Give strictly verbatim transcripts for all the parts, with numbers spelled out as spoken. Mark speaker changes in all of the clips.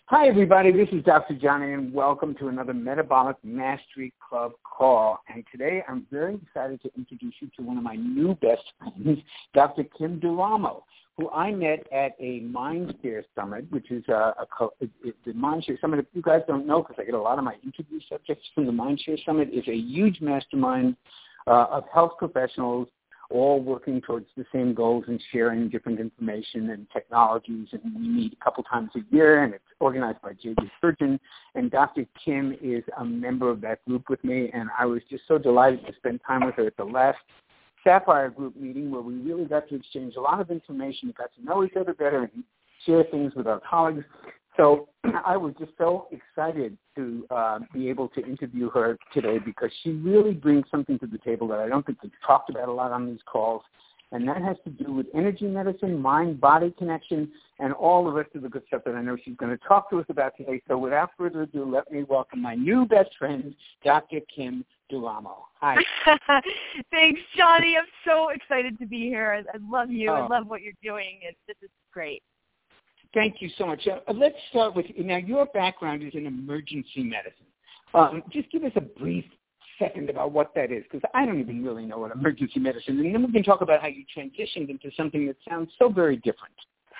Speaker 1: Hi, everybody. This is Doctor Johnny, and welcome to another Metabolic Mastery Club call. And today, I'm very excited to introduce you to one of my new best friends, Doctor Kim D'Eramo, who I met at a MindShare Summit, which is a, a co- it, it, the MindShare Summit. If you guys don't know, because I get a lot of my interview subjects from the MindShare Summit, is a huge mastermind uh, of health professionals all working towards the same goals and sharing different information and technologies. And we meet a couple times a year, and it's organized by J J Sturgeon. And Doctor Kim is a member of that group with me, and I was just so delighted to spend time with her at the last Sapphire Group meeting, where we really got to exchange a lot of information, got to know each other better, and share things with our colleagues. So I was just so excited to uh, be able to interview her today, because she really brings something to the table that I don't think we've talked about a lot on these calls, and that has to do with energy medicine, mind-body connection, and all the rest of the good stuff that I know she's going to talk to us about today. So without further ado, let me welcome my new best friend, Doctor Kim D'Eramo. Hi.
Speaker 2: Thanks, Johnny. I'm so excited to be here. I, I love you.
Speaker 1: Oh.
Speaker 2: I love what you're doing. It, this is great.
Speaker 1: Thank you so much. Uh, let's start with, now your background is in emergency medicine. Um, just give us a brief second about what that is, because I don't even really know what emergency medicine is. And then we can talk about how you transitioned into something that sounds so very different.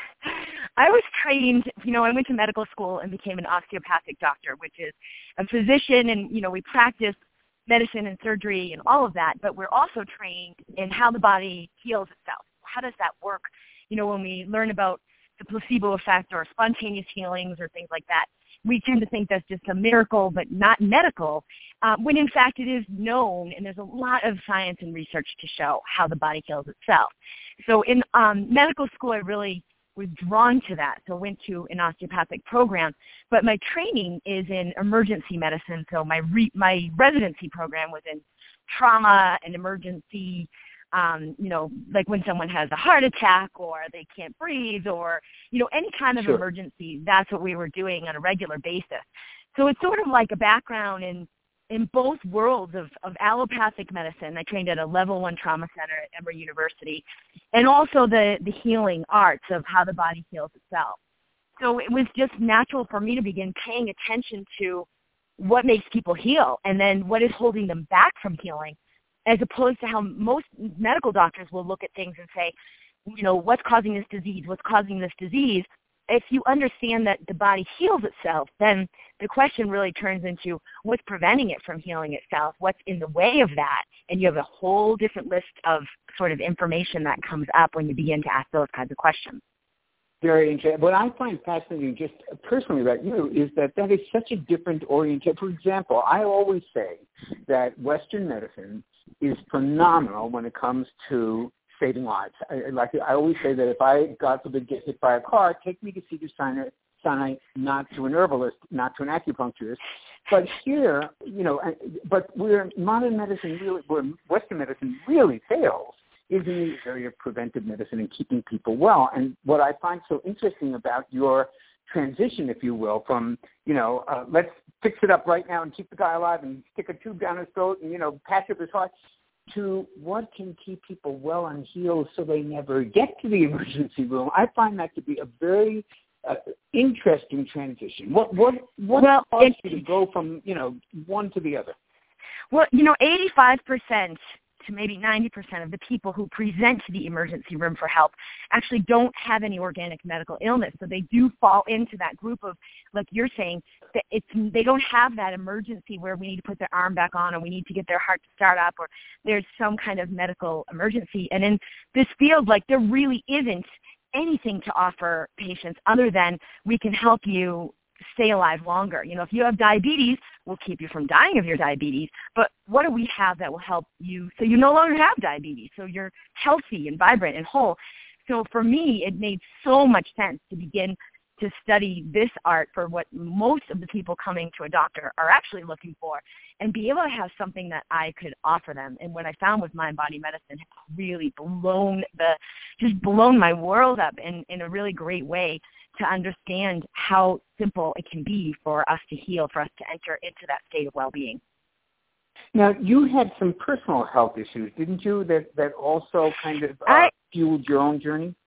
Speaker 2: I was trained, you know, I went to medical school and became an osteopathic doctor, which is a physician, and, you know, we practice medicine and surgery and all of that, but we're also trained in how the body heals itself. How does that work? You know, when we learn about the placebo effect or spontaneous healings or things like that, we tend to think that's just a miracle but not medical, uh, when in fact it is known, and there's a lot of science and research to show how the body heals itself. So in um, medical school, I really was drawn to that, so I went to an osteopathic program. But my training is in emergency medicine, so my re- my residency program was in trauma and emergency. Um, you know, like when someone has a heart attack or they can't breathe, or, you know, any kind of
Speaker 1: Sure.
Speaker 2: emergency, that's what we were doing on a regular basis. So it's sort of like a background in, in both worlds of, of allopathic medicine. I trained at a level one trauma center at Emory University, and also the, the healing arts of how the body heals itself. So it was just natural for me to begin paying attention to what makes people heal, and then what is holding them back from healing, as opposed to how most medical doctors will look at things and say, you know, what's causing this disease, what's causing this disease. If you understand that the body heals itself, then the question really turns into what's preventing it from healing itself, what's in the way of that, and you have a whole different list of sort of information that comes up when you begin to ask those kinds of questions.
Speaker 1: Very interesting. What I find fascinating, just personally about you, is that that is such a different orientation. For example, I always say that Western medicine is phenomenal when it comes to saving lives. I, like I always say that if I, God forbid, get hit by a car, take me to Cedar Sinai, not to an herbalist, not to an acupuncturist. But here, you know, but where modern medicine really, where Western medicine really fails, is in the area of preventive medicine and keeping people well. And what I find so interesting about your transition, if you will, from, you know, uh, let's fix it up right now and keep the guy alive and stick a tube down his throat and, you know, patch up his heart, to what can keep people well and healed so they never get to the emergency room. I find that to be a very uh, interesting transition. What what what
Speaker 2: well,
Speaker 1: caused
Speaker 2: it,
Speaker 1: you to go from, you know, one to the other?
Speaker 2: Well, you know, eighty-five percent to maybe ninety percent of the people who present to the emergency room for help actually don't have any organic medical illness. So they do fall into that group of, like you're saying, that it's, they don't have that emergency where we need to put their arm back on, or we need to get their heart to start up, or there's some kind of medical emergency. And in this field, like, there really isn't anything to offer patients other than we can help you stay alive longer. You know, if you have diabetes, we'll keep you from dying of your diabetes, but what do we have that will help you so you no longer have diabetes, so you're healthy and vibrant and whole? So for me, it made so much sense to begin to study this art for what most of the people coming to a doctor are actually looking for, and be able to have something that I could offer them. And what I found with mind body medicine has really blown the, just blown my world up in, in a really great way, to understand how simple it can be for us to heal, for us to enter into that state of well-being.
Speaker 1: Now, you had some personal health issues, didn't you, that, that also kind of uh,
Speaker 2: I,
Speaker 1: fueled your own journey?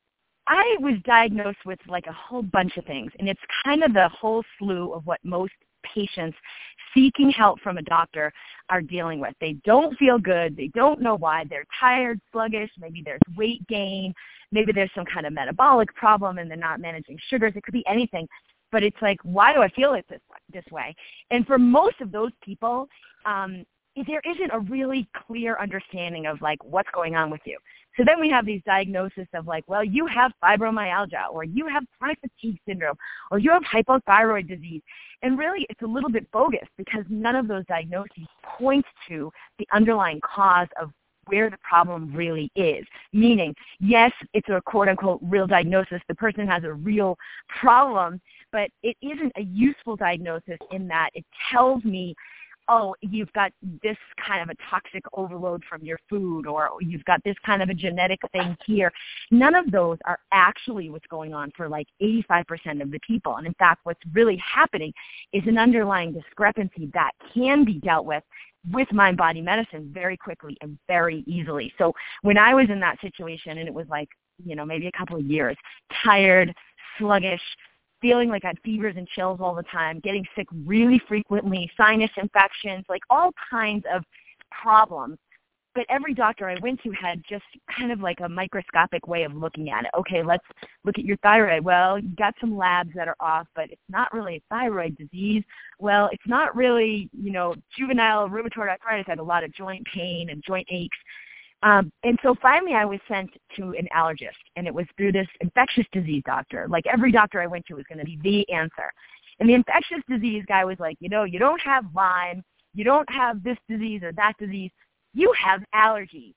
Speaker 2: I was diagnosed with like a whole bunch of things, and it's kind of the whole slew of what most patients seeking help from a doctor are dealing with. They don't feel good. They don't know why. They're tired, sluggish. Maybe there's weight gain. Maybe there's some kind of metabolic problem and they're not managing sugars. It could be anything. But it's like, why do I feel it this, this way? And for most of those people, um, there isn't a really clear understanding of like what's going on with you. So then we have these diagnoses of like, well, you have fibromyalgia, or you have chronic fatigue syndrome, or you have hypothyroid disease. And really it's a little bit bogus because none of those diagnoses point to the underlying cause of where the problem really is. Meaning, yes, it's a quote-unquote real diagnosis. The person has a real problem, but it isn't a useful diagnosis in that it tells me, oh, you've got this kind of a toxic overload from your food, or you've got this kind of a genetic thing here. None of those are actually what's going on for like eighty-five percent of the people. And in fact, what's really happening is an underlying discrepancy that can be dealt with with mind-body medicine very quickly and very easily. So when I was in that situation, and it was like, you know, maybe a couple of years, tired, sluggish, feeling like I had fevers and chills all the time, getting sick really frequently, sinus infections, like all kinds of problems. But every doctor I went to had just kind of like a microscopic way of looking at it. Okay, let's look at your thyroid. Well, you got some labs that are off, but it's not really a thyroid disease. Well, it's not really, you know, juvenile rheumatoid arthritis. I had a lot of joint pain and joint aches. Um, and so finally I was sent to an allergist, and it was through this infectious disease doctor. Like every doctor I went to was going to be the answer. And the infectious disease guy was like, you know, you don't have Lyme, you don't have this disease or that disease, you have allergies.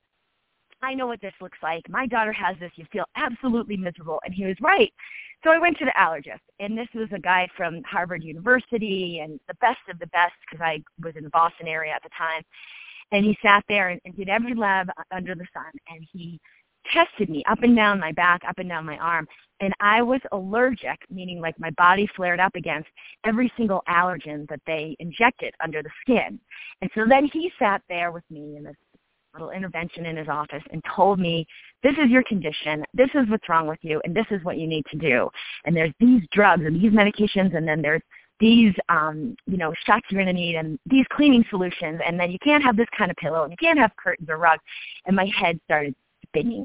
Speaker 2: I know what this looks like. My daughter has this. You feel absolutely miserable. And he was right. So I went to the allergist, and this was a guy from Harvard University and the best of the best because I was in the Boston area at the time. And he sat there and, and did every lab under the sun, and he tested me up and down my back, up and down my arm, and I was allergic, meaning like my body flared up against every single allergen that they injected under the skin. And so then he sat there with me in this little intervention in his office and told me, this is your condition, this is what's wrong with you, and this is what you need to do. And there's these drugs and these medications, and then there's these, um, you know, shots you're going to need, and these cleaning solutions, and then you can't have this kind of pillow, and you can't have curtains or rugs. And my head started spinning.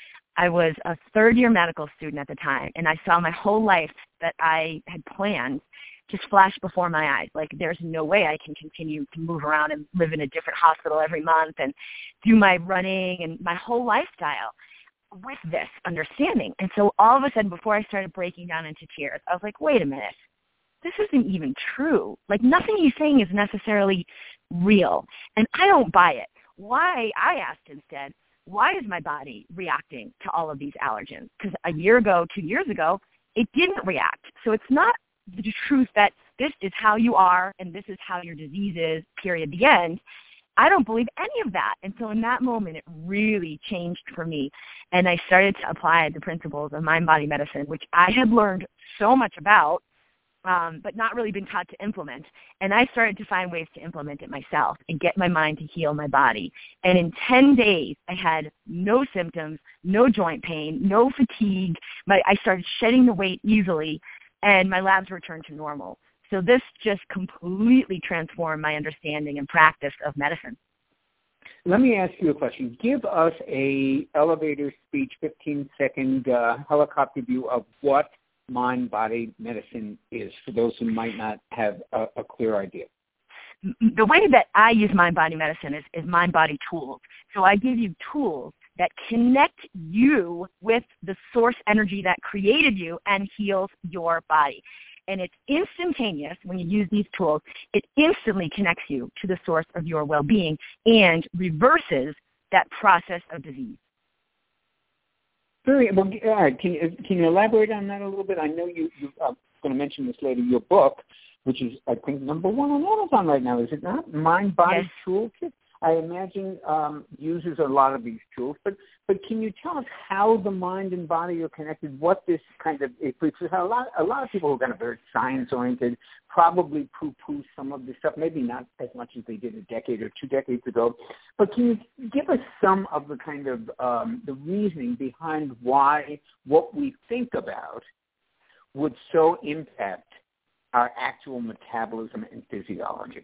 Speaker 2: I was a third-year medical student at the time, and I saw my whole life that I had planned just flash before my eyes. Like, there's no way I can continue to move around and live in a different hospital every month and do my running and my whole lifestyle with this understanding. And so all of a sudden, before I started breaking down into tears, I was like, wait a minute. This isn't even true. Like, nothing he's saying is necessarily real. And I don't buy it. Why, I asked instead, why is my body reacting to all of these allergens? Because a year ago, two years ago, it didn't react. So it's not the truth that this is how you are and this is how your disease is, period, the end. I don't believe any of that. And so in that moment, it really changed for me. And I started to apply the principles of mind-body medicine, which I had learned so much about, Um, but not really been taught to implement. And I started to find ways to implement it myself and get my mind to heal my body. And in ten days, I had no symptoms, no joint pain, no fatigue. My, I started shedding the weight easily, and my labs returned to normal. So this just completely transformed my understanding and practice of medicine.
Speaker 1: Let me ask you a question. Give us a elevator speech, fifteen-second uh, helicopter view of what mind-body medicine is, for those who might not have a, a clear idea.
Speaker 2: The way that I use mind-body medicine is, is mind-body tools. So I give you tools that connect you with the source energy that created you and heals your body. And it's instantaneous when you use these tools. It instantly connects you to the source of your well-being and reverses that process of disease.
Speaker 1: Very well. All right. Can you can you elaborate on that a little bit? I know you, you're uh, going to mention this later. Your book, which is I think number one on Amazon right now, is it not? Mind Body
Speaker 2: yes.
Speaker 1: Toolkit. I imagine um, uses a lot of these tools, but, but can you tell us how the mind and body are connected, what this kind of, because a lot, a lot of people who are kind of very science-oriented probably poo-poo some of this stuff, maybe not as much as they did a decade or two decades ago, but can you give us some of the kind of um, the reasoning behind why what we think about would so impact our actual metabolism and physiology?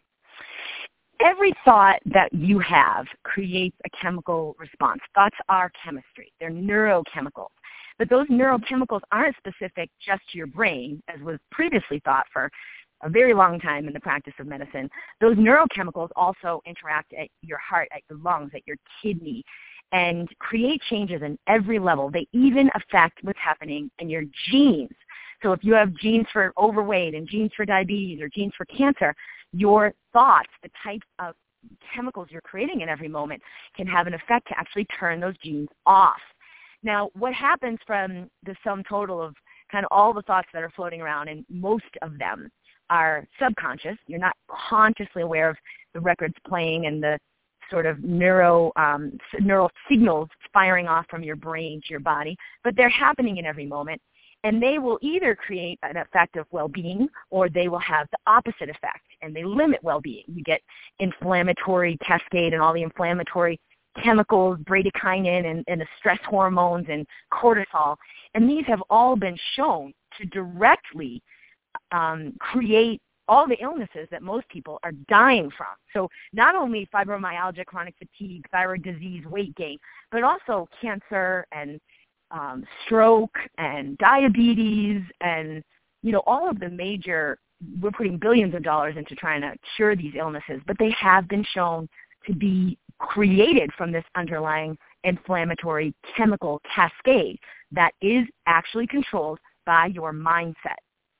Speaker 2: Every thought that you have creates a chemical response. Thoughts are chemistry. They're neurochemicals. But those neurochemicals aren't specific just to your brain, as was previously thought for a very long time in the practice of medicine. Those neurochemicals also interact at your heart, at your lungs, at your kidney, and create changes in every level. They even affect what's happening in your genes. So if you have genes for overweight and genes for diabetes or genes for cancer, your thoughts, the types of chemicals you're creating in every moment, can have an effect to actually turn those genes off. Now, what happens from the sum total of kind of all the thoughts that are floating around, and most of them are subconscious. You're not consciously aware of the records playing and the sort of neuro um, neural signals firing off from your brain to your body, but they're happening in every moment. And they will either create an effect of well-being, or they will have the opposite effect, and they limit well-being. You get inflammatory cascade and all the inflammatory chemicals, bradykinin and, and the stress hormones and cortisol. And these have all been shown to directly um, create all the illnesses that most people are dying from. So not only fibromyalgia, chronic fatigue, thyroid disease, weight gain, but also cancer and Um, stroke and diabetes and, you know, all of the major, we're putting billions of dollars into trying to cure these illnesses, but they have been shown to be created from this underlying inflammatory chemical cascade that is actually controlled by your mindset.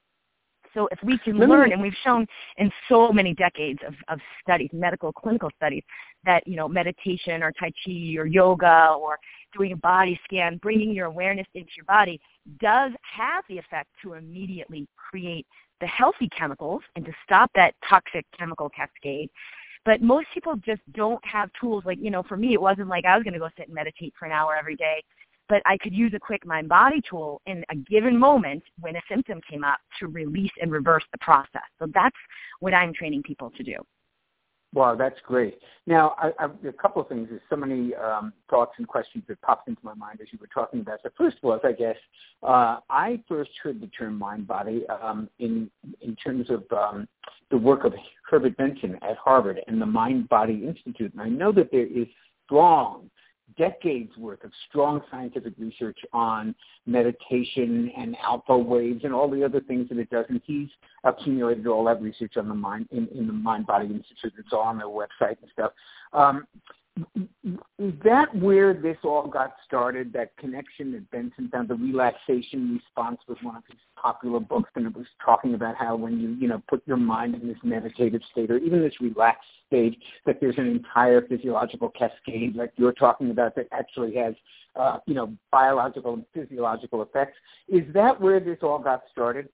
Speaker 2: So if we can learn, and we've shown in so many decades of, of studies, medical, clinical studies, that, you know, meditation or Tai Chi or yoga or doing a body scan, bringing your awareness into your body, does have the effect to immediately create the healthy chemicals and to stop that toxic chemical cascade. But most people just don't have tools. Like, you know, for me, it wasn't like I was going to go sit and meditate for an hour every day, but I could use a quick mind-body tool in a given moment when a symptom came up to release and reverse the process. So that's what I'm training people to do.
Speaker 1: Wow, that's great. Now, I, I, a couple of things. There's so many um, thoughts and questions that popped into my mind as you were talking about. The first was, I guess, uh, I first heard the term mind-body um, in in terms of um, the work of Herbert Benson at Harvard and the Mind-Body Institute. And I know that there is strong, decades worth of strong scientific research on meditation and alpha waves and all the other things that it does. And he's accumulated all that research on the mind in, in the Mind-Body Institute. It's all on their website and stuff. Um, is that where this all got started, that connection that Benson found? The relaxation response was one of his popular books, and it was talking about how when you, you know, put your mind in this meditative state or even this relaxed state, that there's an entire physiological cascade like you're talking about that actually has, uh, you know, biological and physiological effects. Is that where this all got started?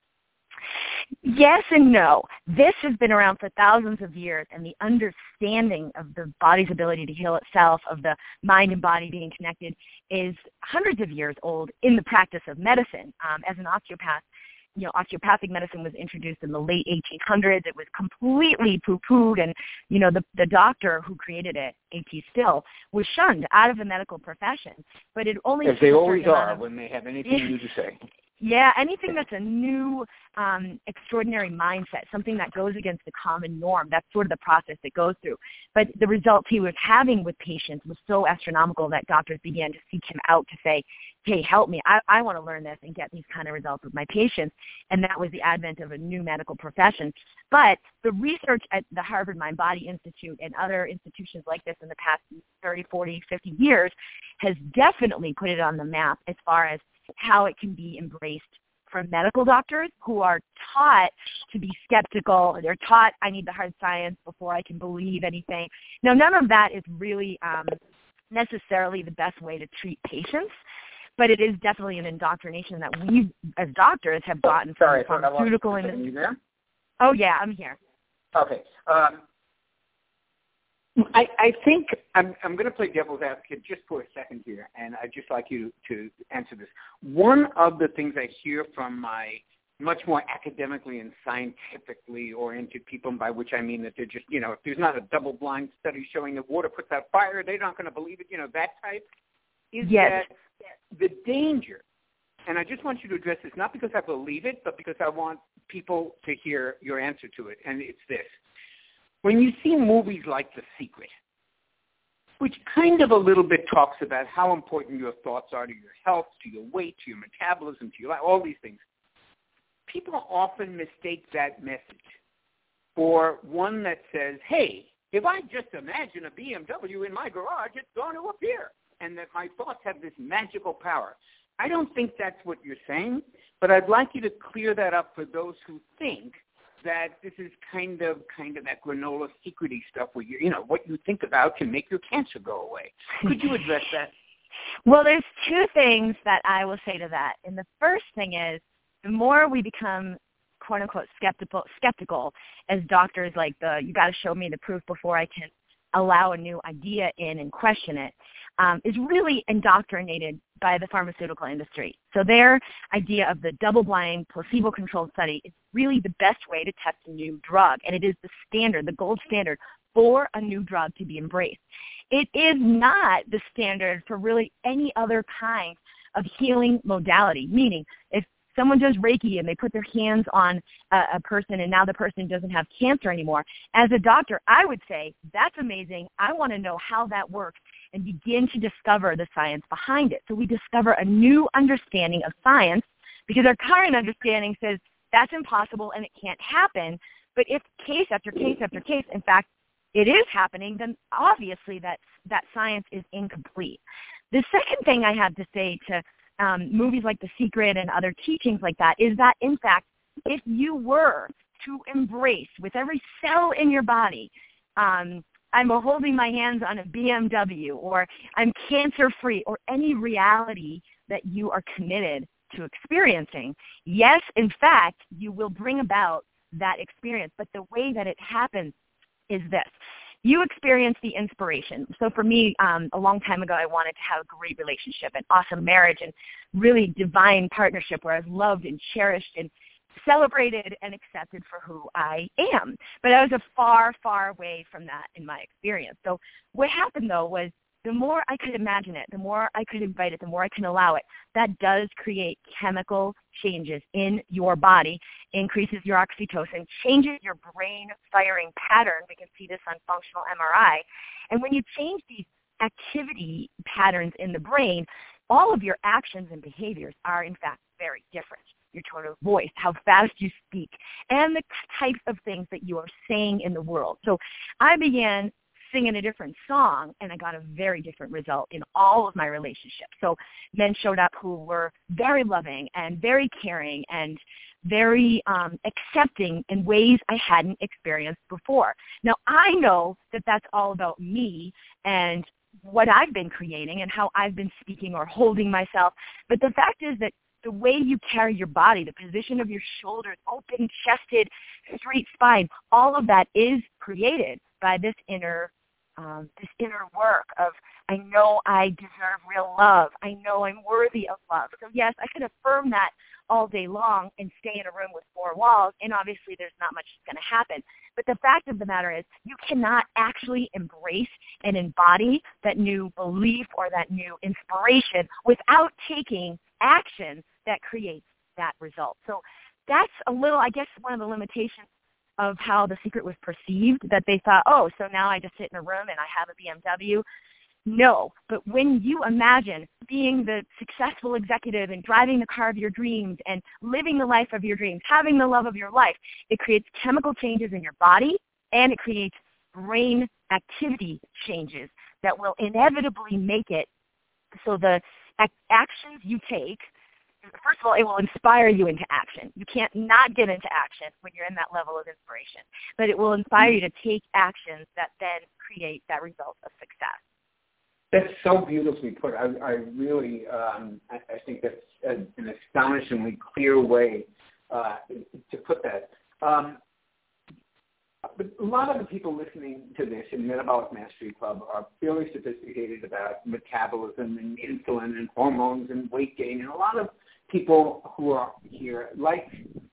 Speaker 2: Yes and no. This has been around for thousands of years, and the understanding of the body's ability to heal itself, of the mind and body being connected, is hundreds of years old in the practice of medicine. Um, as an osteopath, you know, osteopathic medicine was introduced in the late eighteen hundreds. It was completely poo-pooed, and, you know, the, the doctor who created it, A T Still, was shunned out of the medical profession. But it only
Speaker 1: As they always are of, when they have anything new to say.
Speaker 2: Yeah, anything that's a new, um, extraordinary mindset, something that goes against the common norm, that's sort of the process it goes through. But the results he was having with patients was so astronomical that doctors began to seek him out to say, hey, help me. I, I want to learn this and get these kind of results with my patients. And that was the advent of a new medical profession. But the research at the Harvard Mind-Body Institute and other institutions like this in the past thirty, forty, fifty years has definitely put it on the map as far as how it can be embraced from medical doctors who are taught to be skeptical. They're taught, I need the hard science before I can believe anything. Now, none of that is really um, necessarily the best way to treat patients, but it is definitely an indoctrination that we, as doctors, have gotten from
Speaker 1: Sorry,
Speaker 2: the pharmaceutical industry.
Speaker 1: Are you there?
Speaker 2: Oh, yeah, I'm here.
Speaker 1: Okay. Um, I, I think I'm, I'm going to play devil's advocate just for a second here, and I'd just like you to answer this. One of the things I hear from my much more academically and scientifically oriented people, by which I mean that they're just, you know, if there's not a double-blind study showing that water puts out fire, they're not going to believe it, you know, that type, is
Speaker 2: yes.
Speaker 1: that the danger, and I just want you to address this, not because I believe it, but because I want people to hear your answer to it, and it's this. When you see movies like The Secret, which kind of a little bit talks about how important your thoughts are to your health, to your weight, to your metabolism, to your life, all these things, people often mistake that message for one that says, hey, if I just imagine a B M W in my garage, it's going to appear, and that my thoughts have this magical power. I don't think that's what you're saying, but I'd like you to clear that up for those who think that this is kind of kind of that granola secret-y stuff where, you, you know, what you think about can make your cancer go away. Could you address that?
Speaker 2: Well, there's two things that I will say to that. And the first thing is, the more we become, quote-unquote, skeptical, skeptical as doctors, like the, you got to show me the proof before I can allow a new idea in and question it, um, is really indoctrinated by the pharmaceutical industry. So their idea of the double-blind, placebo-controlled study is really the best way to test a new drug, and it is the standard, the gold standard for a new drug to be embraced. It is not the standard for really any other kind of healing modality, meaning if someone does Reiki and they put their hands on a, a person and now the person doesn't have cancer anymore, as a doctor, I would say, that's amazing. I want to know how that works and begin to discover the science behind it. So we discover a new understanding of science because our current understanding says that's impossible and it can't happen. But if case after case after case, in fact, it is happening, then obviously that, that science is incomplete. The second thing I have to say to Um, movies like The Secret and other teachings like that is that, in fact, if you were to embrace with every cell in your body, um, I'm holding my hands on a B M W, or I'm cancer-free, or any reality that you are committed to experiencing, yes, in fact, you will bring about that experience. But the way that it happens is this. You experience the inspiration. So for me, um, a long time ago, I wanted to have a great relationship, an awesome marriage, and really divine partnership where I was loved and cherished and celebrated and accepted for who I am. But I was a far, far way from that in my experience. So what happened, though, was the more I could imagine it, the more I could invite it, the more I can allow it, that does create chemical changes in your body, increases your oxytocin, changes your brain firing pattern. We can see this on functional M R I. And when you change these activity patterns in the brain, all of your actions and behaviors are, in fact, very different. Your tone of voice, how fast you speak, and the types of things that you are saying in the world. So I began singing a different song, and I got a very different result in all of my relationships. So men showed up who were very loving and very caring and very um, accepting in ways I hadn't experienced before. Now, I know that that's all about me and what I've been creating and how I've been speaking or holding myself. But the fact is that the way you carry your body, the position of your shoulders, open-chested, straight spine, all of that is created by this inner Um, this inner work of, I know I deserve real love. I know I'm worthy of love. So yes, I can affirm that all day long and stay in a room with four walls, and obviously there's not much that's going to happen. But the fact of the matter is you cannot actually embrace and embody that new belief or that new inspiration without taking action that creates that result. So that's a little, I guess, one of the limitations of how The Secret was perceived, that they thought, oh, so now I just sit in a room and I have a B M W. No, but when you imagine being the successful executive and driving the car of your dreams and living the life of your dreams, having the love of your life, it creates chemical changes in your body, and it creates brain activity changes that will inevitably make it so the ac- actions you take, first of all, it will inspire you into action. You can't not get into action when you're in that level of inspiration. But it will inspire you to take actions that then create that result of success.
Speaker 1: That's so beautifully put. I, I really, um, I, I think that's an, an astonishingly clear way uh, to put that. Um, but a lot of the people listening to this in Metabolic Mastery Club are fairly sophisticated about metabolism and insulin and hormones and weight gain. And a lot of people who are here, like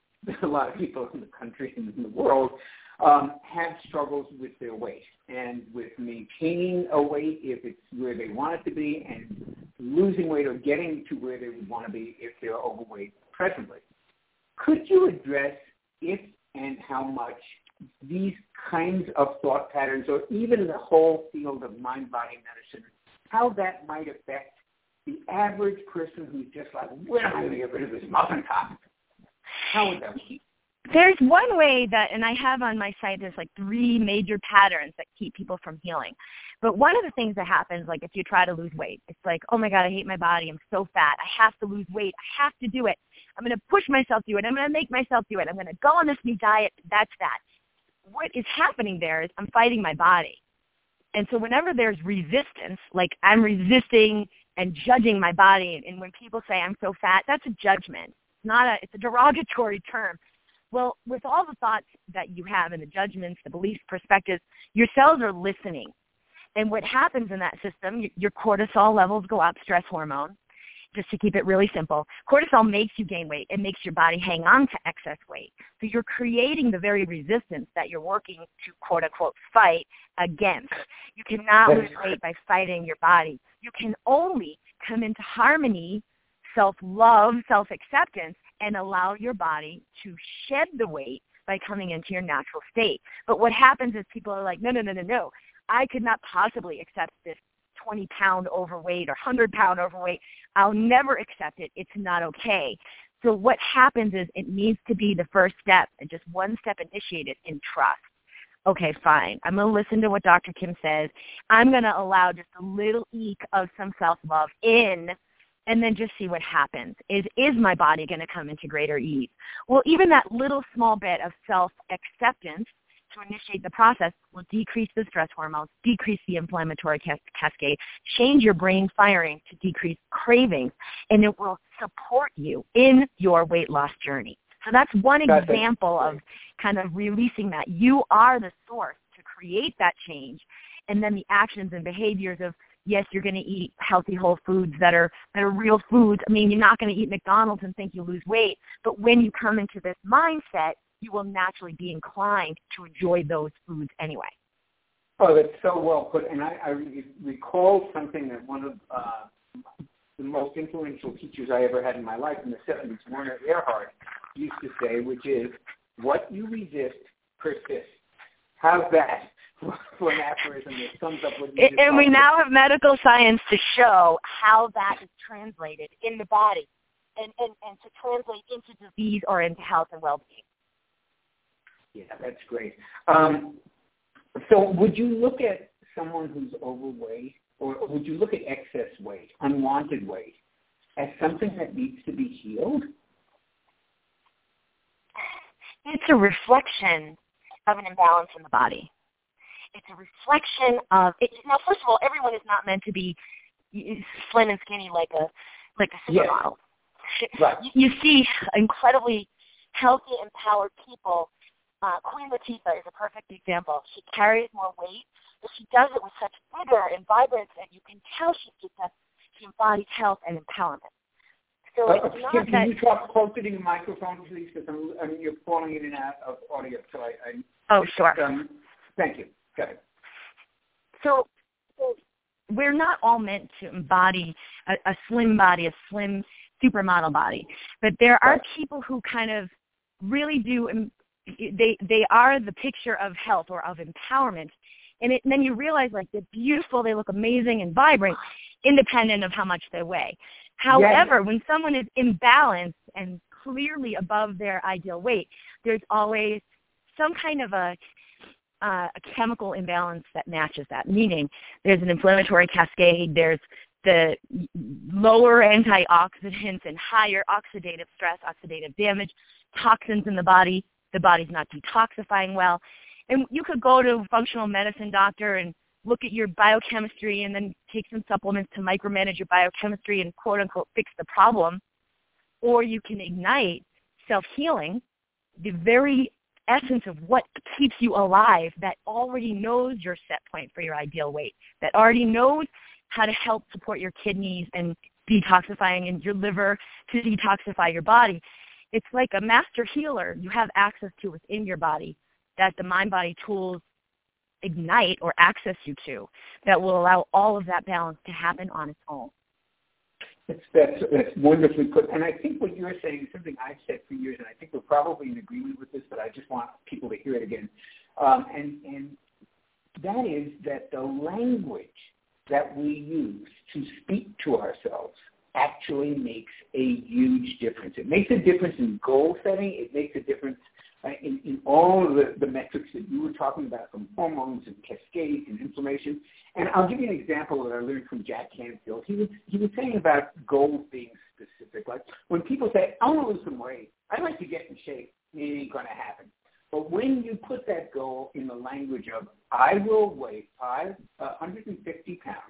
Speaker 1: a lot of people in the country and in the world, um, have struggles with their weight and with maintaining a weight if it's where they want it to be, and losing weight or getting to where they would want to be if they're overweight presently. Could you address if and how much these kinds of thought patterns, or even the whole field of mind-body medicine, how that might affect the average person who's just like, when am I going to get rid of this muffin top? How would that work?
Speaker 2: There's one way that, and I have on my site, there's like three major patterns that keep people from healing. But one of the things that happens, like if you try to lose weight, it's like, oh my God, I hate my body. I'm so fat. I have to lose weight. I have to do it. I'm going to push myself to it. I'm going to make myself do it. I'm going to go on this new diet. That's that. What is happening there is I'm fighting my body. And so whenever there's resistance, like I'm resisting and judging my body, and when people say I'm so fat, that's a judgment. It's not a, it's a derogatory term. Well, with all the thoughts that you have and the judgments, the beliefs, perspectives, your cells are listening. And what happens in that system, your cortisol levels go up, stress hormone, just to keep it really simple. Cortisol makes you gain weight. It makes your body hang on to excess weight. So you're creating the very resistance that you're working to, quote, unquote, fight against. You cannot lose weight by fighting your body. You can only come into harmony, self-love, self-acceptance, and allow your body to shed the weight by coming into your natural state. But what happens is people are like, no, no, no, no, no. I could not possibly accept this twenty-pound overweight or one hundred pound overweight. I'll never accept it. It's not okay. So what happens is it needs to be the first step, and just one step initiated in trust. Okay, fine. I'm going to listen to what Doctor Kim says. I'm going to allow just a little eke of some self-love in, and then just see what happens. Is is my body going to come into greater ease? Well, even that little small bit of self-acceptance to initiate the process will decrease the stress hormones, decrease the inflammatory cas- cascade, change your brain firing to decrease cravings, and it will support you in your weight loss journey. So that's one
Speaker 1: That's
Speaker 2: example of kind of releasing that. You are the source to create that change, and then the actions and behaviors of, yes, you're going to eat healthy whole foods that are that are real foods. I mean, you're not going to eat McDonald's and think you lose weight, but when you come into this mindset, you will naturally be inclined to enjoy those foods anyway.
Speaker 1: Oh, that's so well put. And I, I recall something that one of uh, the most influential teachers I ever had in my life in the seventies, Werner Erhard, used to say, which is, what you resist persists. How's that for an aphorism that sums up what you just
Speaker 2: And we
Speaker 1: talked
Speaker 2: now
Speaker 1: about?
Speaker 2: have medical science to show how that is translated in the body and, and, and to translate into disease or into health and well-being.
Speaker 1: Yeah, that's great. Um, so would you look at someone who's overweight, or would you look at excess weight, unwanted weight, as something that needs to be healed?
Speaker 2: It's a reflection of an imbalance in the body. It's a reflection of it. Now, first of all, everyone is not meant to be slim and skinny like a like a supermodel.
Speaker 1: Yes. Right.
Speaker 2: You see incredibly healthy, empowered people. Uh, Queen Latifah is a perfect example. She carries more weight, but she does it with such vigor and vibrance, and you can tell she, she embodies health and empowerment. So
Speaker 1: Uh,
Speaker 2: it's not
Speaker 1: Kim, can
Speaker 2: that,
Speaker 1: you talk closer to your microphone, please? Because I'm, I mean, you're falling in and out of audio. So I, I
Speaker 2: oh, sure.
Speaker 1: Um, thank you. Go ahead.
Speaker 2: So, so we're not all meant to embody a, a slim body, a slim supermodel body, but there are
Speaker 1: Right.
Speaker 2: people who kind of really do. They they are the picture of health or of empowerment, and, it, and then you realize like they're beautiful, they look amazing and vibrant, independent of how much they weigh. However, yes. when someone is imbalanced and clearly above their ideal weight, there's always some kind of a uh, a chemical imbalance that matches that. Meaning, there's an inflammatory cascade. There's the lower antioxidants and higher oxidative stress, oxidative damage, toxins in the body. The body's not detoxifying well. And you could go to a functional medicine doctor and look at your biochemistry and then take some supplements to micromanage your biochemistry and quote-unquote fix the problem. Or you can ignite self-healing, the very essence of what keeps you alive that already knows your set point for your ideal weight, that already knows how to help support your kidneys and detoxifying and your liver to detoxify your body. It's like a master healer you have access to within your body that the mind-body tools ignite or access you to that will allow all of that balance to happen on its own.
Speaker 1: That's, that's, that's wonderfully put. And I think what you're saying is something I've said for years, and I think we're probably in agreement with this, but I just want people to hear it again. Um, and, and that is that the language that we use to speak to ourselves actually makes a huge difference. It makes a difference in goal setting. It makes a difference uh, in, in all of the, the metrics that you were talking about, from hormones and cascades and inflammation. And I'll give you an example that I learned from Jack Canfield. He was he was saying about goals being specific. Like when people say, I want to lose some weight, I'd like to get in shape, it ain't going to happen. But when you put that goal in the language of, I will weigh five, one hundred fifty pounds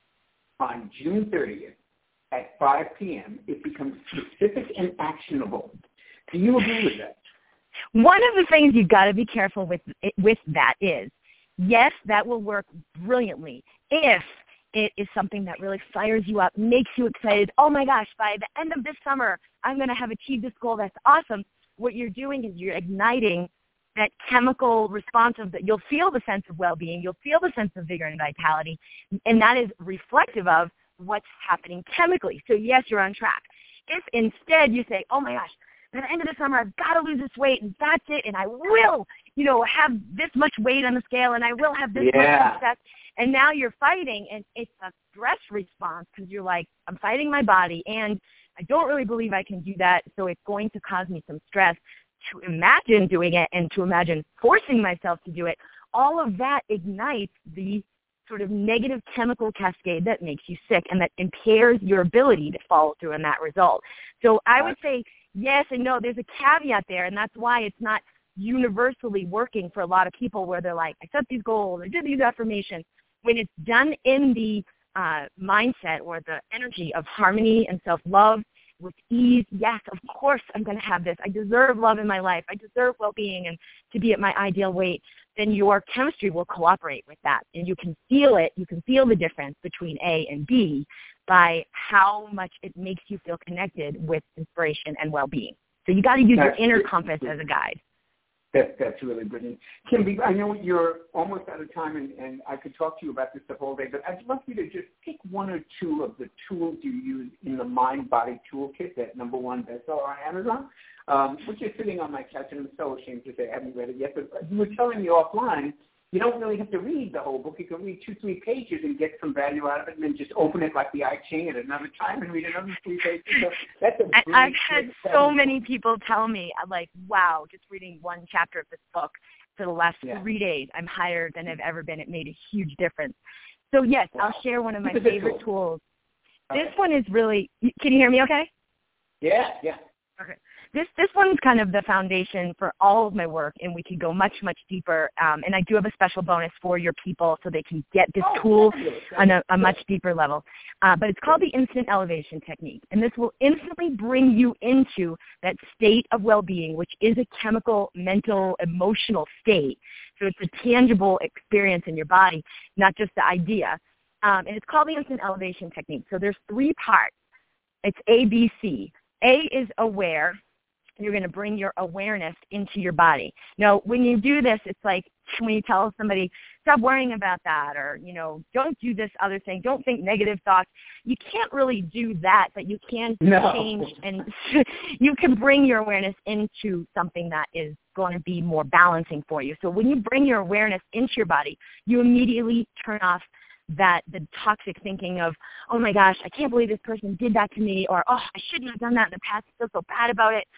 Speaker 1: on June thirtieth at five p.m., it becomes specific and actionable. Do you agree with that?
Speaker 2: One of the things you've got to be careful with with that is, yes, that will work brilliantly if it is something that really fires you up, makes you excited. Oh, my gosh, by the end of this summer, I'm going to have achieved this goal. That's awesome. What you're doing is you're igniting that chemical response of that. You'll feel the sense of well-being. You'll feel the sense of vigor and vitality, and that is reflective of what's happening chemically. So, yes, you're on track. If instead you say, oh, my gosh, by the end of the summer, I've got to lose this weight, and that's it, and I will, you know, have this much weight on the scale, and I will have this
Speaker 1: yeah.
Speaker 2: much success. And now you're fighting, and it's a stress response because you're like, I'm fighting my body, and I don't really believe I can do that, so it's going to cause me some stress to imagine doing it and to imagine forcing myself to do it. All of that ignites the sort of negative chemical cascade that makes you sick and that impairs your ability to follow through on that result. So I would say yes and no. There's a caveat there, and that's why it's not universally working for a lot of people where they're like, I set these goals, I did these affirmations. When it's done in the uh, mindset or the energy of harmony and self-love with ease, yes, of course I'm going to have this. I deserve love in my life. I deserve well-being and to be at my ideal weight. Then your chemistry will cooperate with that. And you can feel it. You can feel the difference between A and B by how much it makes you feel connected with inspiration and well-being. So you got to use
Speaker 1: That's
Speaker 2: your inner compass as a guide.
Speaker 1: That, that's really brilliant. Kim, I know you're almost out of time, and, and I could talk to you about this the whole day, but I'd love you to just pick one or two of the tools you use in the Mind Body Toolkit, that number one bestseller on Amazon, um, which is sitting on my couch, and I'm so ashamed to say I haven't read it yet, but you were telling me offline, you don't really have to read the whole book. You can read two, three pages and get some value out of it, and then just open it like the I Ching at another time and read another three pages. So that's a
Speaker 2: I, I've had so many people tell me, like, wow, just reading one chapter of this book for the last yeah. three days, I'm higher than I've ever been. It made a huge difference. So, yes, wow. I'll share one of my favorite tools. Okay. This one is really – can you hear me okay?
Speaker 1: Yeah, yeah.
Speaker 2: Okay. This this one's kind of the foundation for all of my work, and we could go much, much deeper. Um, and I do have a special bonus for your people so they can get this
Speaker 1: oh,
Speaker 2: tool
Speaker 1: fabulous.
Speaker 2: on a, a much deeper level. Uh, but it's called the Instant Elevation Technique. And this will instantly bring you into that state of well-being, which is a chemical, mental, emotional state. So it's a tangible experience in your body, not just the idea. Um, and it's called the Instant Elevation Technique. So there's three parts. It's A, B, C. A is aware. You're going to bring your awareness into your body. Now, when you do this, it's like when you tell somebody, stop worrying about that, or, you know, don't do this other thing, don't think negative thoughts. You can't really do that, but you can
Speaker 1: no.
Speaker 2: change, and you can bring your awareness into something that is going to be more balancing for you. So when you bring your awareness into your body, you immediately turn off that the toxic thinking of, oh, my gosh, I can't believe this person did that to me, or, oh, I shouldn't have done that in the past, I feel so bad about it.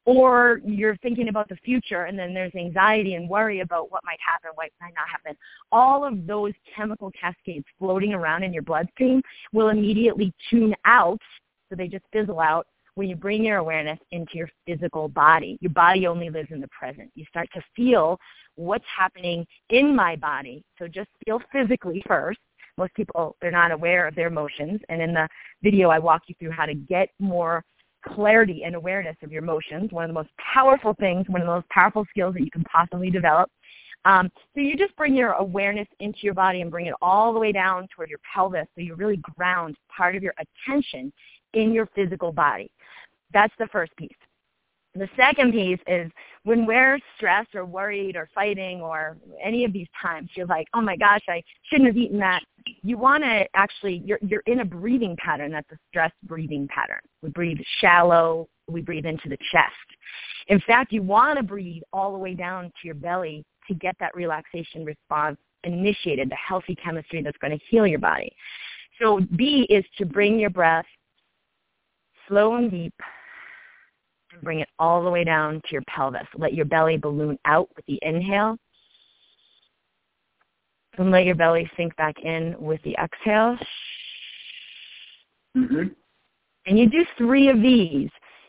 Speaker 2: Or you're thinking about the future, and then there's anxiety and worry about what might happen, what might not happen. All of those chemical cascades floating around in your bloodstream will immediately tune out, so they just fizzle out when you bring your awareness into your physical body. Your body only lives in the present. You start to feel what's happening in my body. So just feel physically first. Most people, they're not aware of their emotions. And in the video, I walk you through how to get more clarity and awareness of your emotions, one of the most powerful things, one of the most powerful skills that you can possibly develop. Um, so you just bring your awareness into your body and bring it all the way down toward your pelvis, so you really ground part of your attention in your physical body. That's the first piece. The second piece is when we're stressed or worried or fighting or any of these times, you're like, oh my gosh, I shouldn't have eaten that. You want to actually, you're, you're in a breathing pattern. That's a stress breathing pattern. We breathe shallow. We breathe into the chest. In fact, you want to breathe all the way down to your belly to get that relaxation response initiated, the healthy chemistry that's going to heal your body. So B is to bring your breath slow and deep, and bring it all the way down to your pelvis. Let your belly balloon out with the inhale. And let your belly sink back in with the exhale.
Speaker 1: Mm-hmm.
Speaker 2: And you do three of these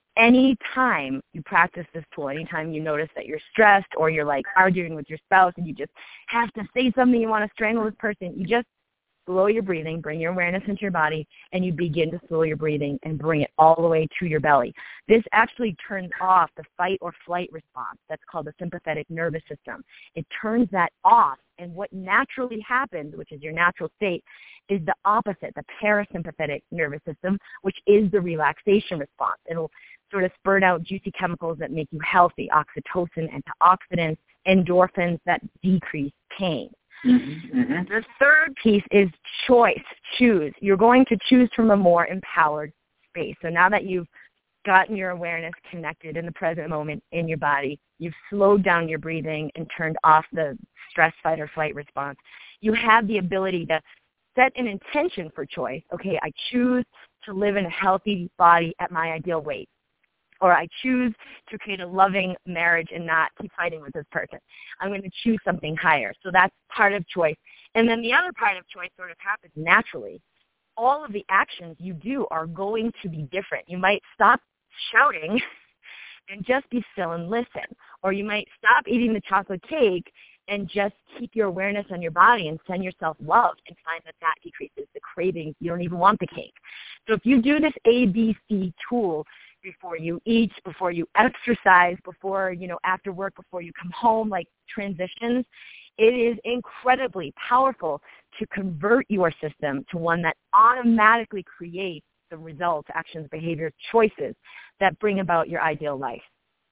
Speaker 2: anytime you practice this tool. Anytime you notice that you're stressed or you're like arguing with your spouse and you just have to say something, you want to strangle this person, you just slow your breathing, bring your awareness into your body, and you begin to slow your breathing and bring it all the way to your belly. This actually turns off the fight or flight response. That's called the sympathetic nervous system. It turns that off, and what naturally happens, which is your natural state, is the opposite, the parasympathetic nervous system, which is the relaxation response. It'll sort of spurt out juicy chemicals that make you healthy, oxytocin, antioxidants, endorphins that decrease pain.
Speaker 1: Mm-hmm, mm-hmm.
Speaker 2: The third piece is choice, choose. You're going to choose from a more empowered space. So now that you've gotten your awareness connected in the present moment in your body, you've slowed down your breathing and turned off the stress, fight, or flight response, you have the ability to set an intention for choice. Okay, I choose to live in a healthy body at my ideal weight. Or I choose to create a loving marriage and not keep fighting with this person. I'm going to choose something higher. So that's part of choice. And then the other part of choice sort of happens naturally. All of the actions you do are going to be different. You might stop shouting and just be still and listen. Or you might stop eating the chocolate cake and just keep your awareness on your body and send yourself love and find that that decreases the cravings. You don't even want the cake. So if you do this A B C tool before you eat, before you exercise, before, you know, after work, before you come home, like transitions, it is incredibly powerful to convert your system to one that automatically creates the results, actions, behaviors, choices that bring about your ideal life.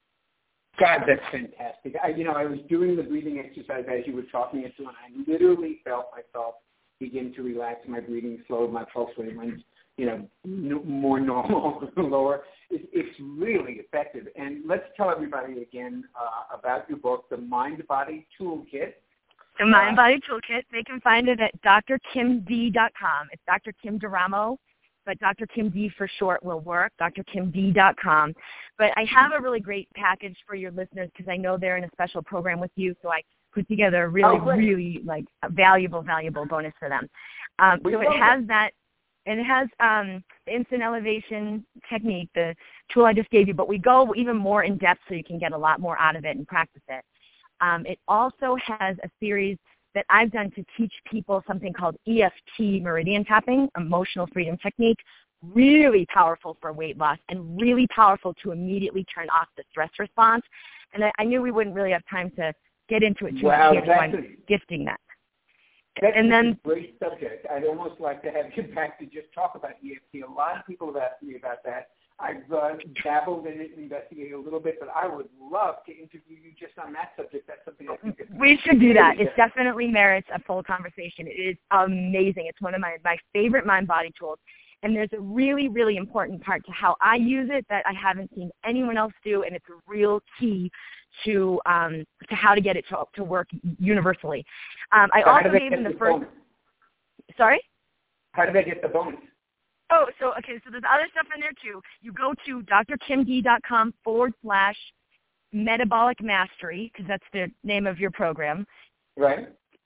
Speaker 1: God, that's fantastic. I, you know, I was doing the breathing exercise as you were talking it to, and I literally felt myself begin to relax. My breathing slowed, my pulse rate went, you know, n- more normal, lower. It, it's really effective. And let's tell everybody again uh, about your book, The Mind Body Toolkit.
Speaker 2: The Mind Body Toolkit. They can find it at D R Kim D dot com. It's Doctor Kim Duramo, but Doctor Kim D for short will work, D R Kim D dot com. But I have a really great package for your listeners because I know they're in a special program with you, so I put together a really, oh, really like a valuable, valuable bonus for them. Um, so it has that. And it has um, the instant elevation technique, the tool I just gave you, but we go even more in depth so you can get a lot more out of it and practice it. Um, it also has a series that I've done to teach people something called E F T meridian tapping, emotional freedom technique, really powerful for weight loss and really powerful to immediately turn off the stress response. And I, I knew we wouldn't really have time to get into it too
Speaker 1: wow,
Speaker 2: much. Wow, I'm gifting that.
Speaker 1: That's
Speaker 2: and then,
Speaker 1: a great subject. I'd almost like to have you back to just talk about E F T. A lot of people have asked me about that. I've uh, dabbled in it and investigated a little bit, but I would love to interview you just on that subject. That's something I think is
Speaker 2: we should do that. It definitely merits a full conversation. It is amazing. It's one of my, my favorite mind-body tools. And there's a really, really important part to how I use it that I haven't seen anyone else do, and it's a real key to um, to how to get it to, to work universally. Um, I
Speaker 1: so
Speaker 2: also gave them the first. Bonus? Sorry?
Speaker 1: How do they get the bonus?
Speaker 2: Oh, so okay, so there's other stuff in there too. You go to drkimd.com forward slash metabolic mastery, because that's the name of your program.
Speaker 1: Right.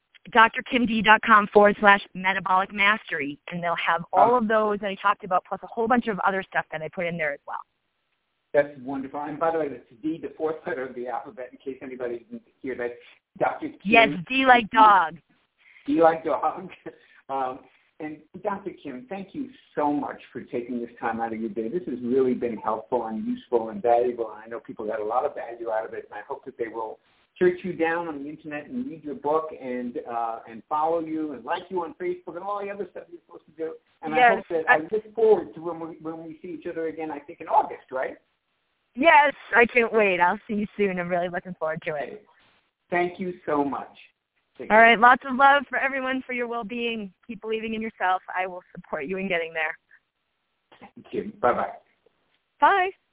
Speaker 2: drkimd.com forward slash metabolic mastery, and they'll have all of those that I talked about, plus a whole bunch of other stuff that I put in there as well.
Speaker 1: That's wonderful. And by the way, that's D, the fourth letter of the alphabet, in case anybody didn't hear that. Doctor Kim.
Speaker 2: Yes, D like dog.
Speaker 1: D like dog. um, And Doctor Kim, thank you so much for taking this time out of your day. This has really been helpful and useful and valuable. And I know people got a lot of value out of it, and I hope that they will search you down on the internet and read your book and uh, and follow you and like you on Facebook and all the other stuff you're supposed to do. And
Speaker 2: yes.
Speaker 1: I hope that I look forward to when we when we see each other again. I think in August, right?
Speaker 2: Yes, I can't wait. I'll see you soon. I'm really looking forward to it.
Speaker 1: Thank you so much. Take
Speaker 2: All
Speaker 1: care.
Speaker 2: right, lots of love for everyone, for your well-being. Keep believing in yourself. I will support you in getting there.
Speaker 1: Thank you. Bye-bye.
Speaker 2: Bye.